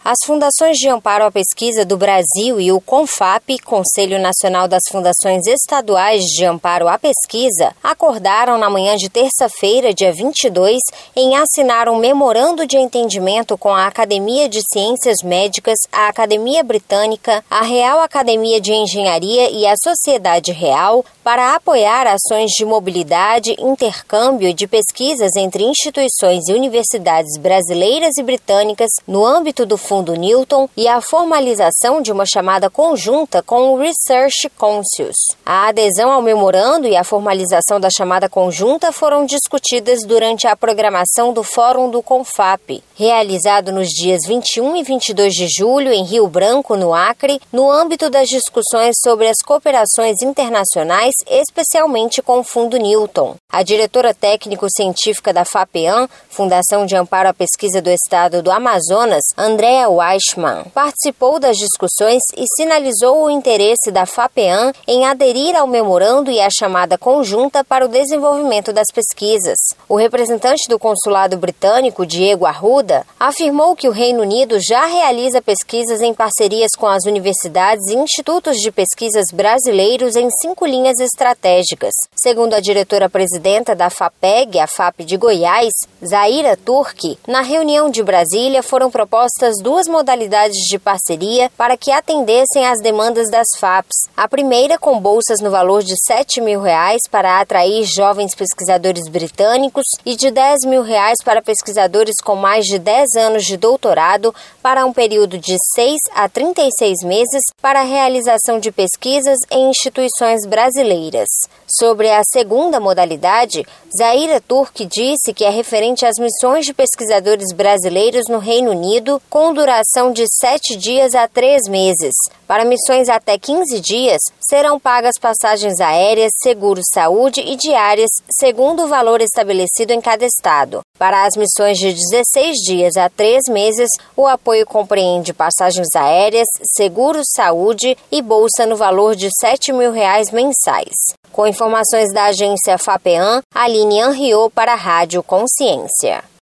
As Fundações de Amparo à Pesquisa do Brasil e o CONFAP, Conselho Nacional das Fundações Estaduais de Amparo à Pesquisa, acordaram na manhã de terça-feira, dia 22, em assinar um memorando de entendimento com a Academia de Ciências Médicas, a Academia Britânica, a Real Academia de Engenharia e a Sociedade Real para apoiar ações de mobilidade, intercâmbio e de pesquisas entre instituições e universidades brasileiras e britânicas no âmbito do Fundo Newton e a formalização de uma chamada conjunta com o Research Councils. A adesão ao memorando e a formalização da chamada conjunta foram discutidas durante a programação do Fórum do CONFAP, realizado nos dias 21 e 22 de julho em Rio Branco, no Acre, no âmbito das discussões sobre as cooperações internacionais, especialmente com o Fundo Newton. A diretora técnico-científica da FAPEAM, Fundação de Amparo à Pesquisa do Estado do Amazonas, Andrea Weichmann, participou das discussões e sinalizou o interesse da FAPEAM em aderir ao memorando e à chamada conjunta para o desenvolvimento das pesquisas. O representante do consulado britânico, Diego Arruda, afirmou que o Reino Unido já realiza pesquisas em parcerias com as universidades e institutos de pesquisas brasileiros em 5 linhas estratégicas. Segundo a diretora-presidenta da FAPEG, a FAP de Goiás, Zaira Turki, na reunião de Brasília foram propostas 2 modalidades de parceria para que atendessem às demandas das FAPs. A primeira com bolsas no valor de R$7 mil para atrair jovens pesquisadores britânicos e de R$10 mil para pesquisadores com mais de 10 anos de doutorado para um período de 6 a 36 meses para a realização de pesquisas em instituições brasileiras. Sobre a segunda modalidade, Zaira Turki disse que é referente às missões de pesquisadores brasileiros no Reino Unido com duração de 7 dias a 3 meses. Para missões até 15 dias, serão pagas passagens aéreas, seguro-saúde e diárias, segundo o valor estabelecido em cada estado. Para as missões de 16 dias a 3 meses, o apoio compreende passagens aéreas, seguro-saúde e bolsa no valor de R$7 mil mensais. Com informações da agência FAPEAM, Aline Henriot para a Rádio Consciência.